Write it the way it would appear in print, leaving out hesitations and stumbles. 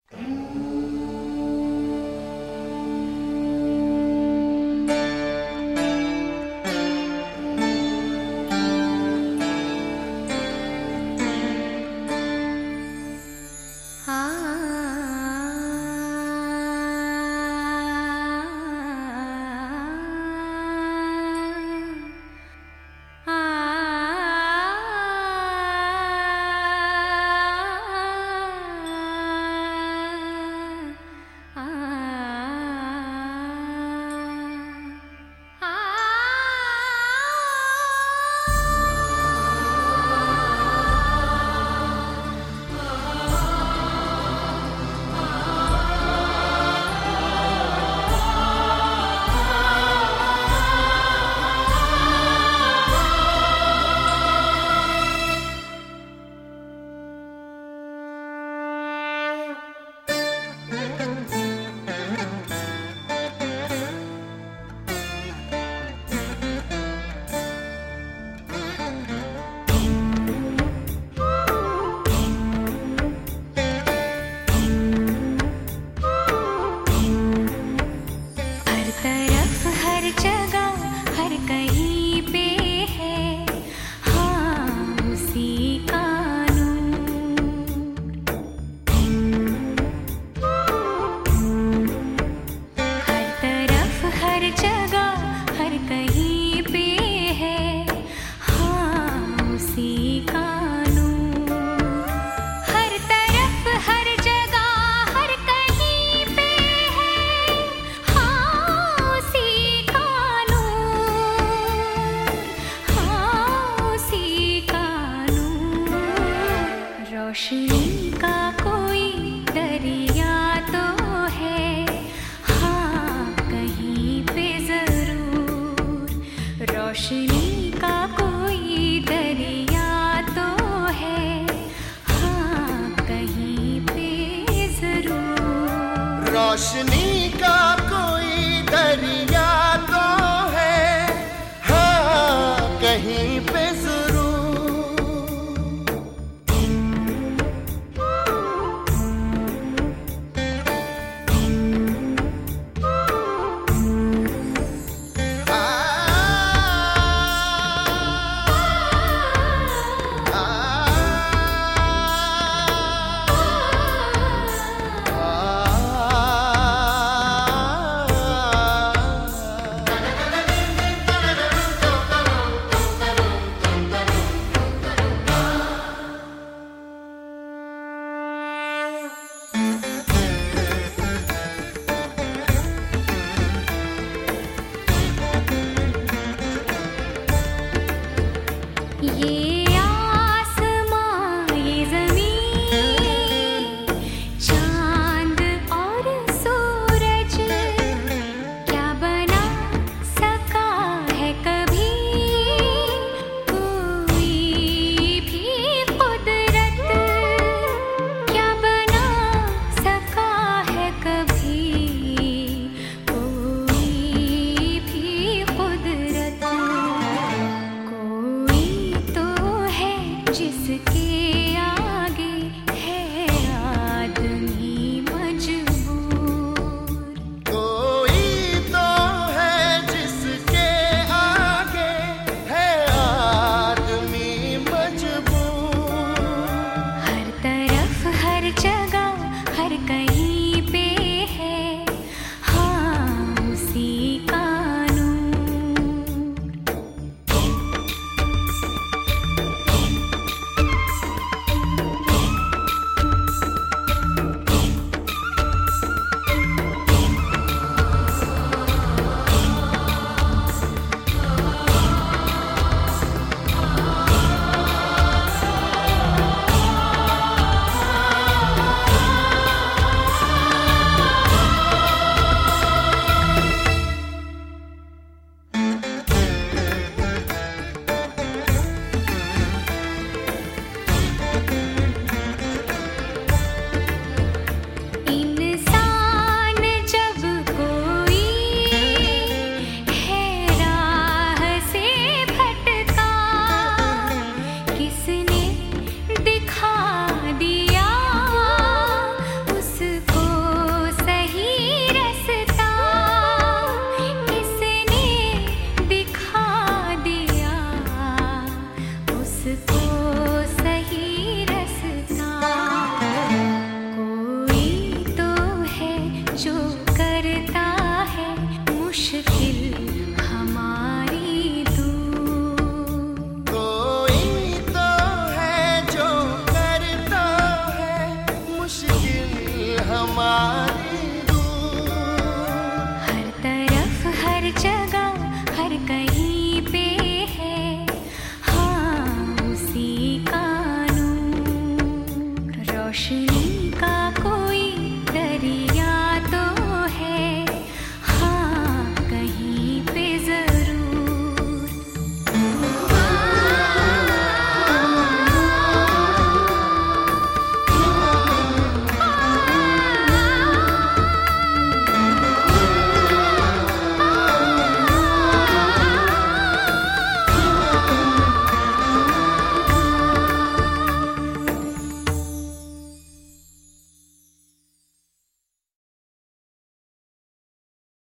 रोशनी का कोई दरिया तो है, हाँ कहीं पे जरूर। रोशनी का कोई दरिया तो है, हाँ कहीं पे जरूर। रोशनी का कोई दरिया तो है, हाँ कहीं पे जरूर। ये आसमां ये ज़मीन, चांद और सूरज, क्या बना सका है कभी कोई भी कुदरत। क्या बना सका है कभी कोई भी कुदरत। जिसके आगे है आदमी मजबूर। कोई तो है जिसके आगे है आदमी मजबूर। हर तरफ हर जगह हर कहीं पे है, हाँ उसी का हमारी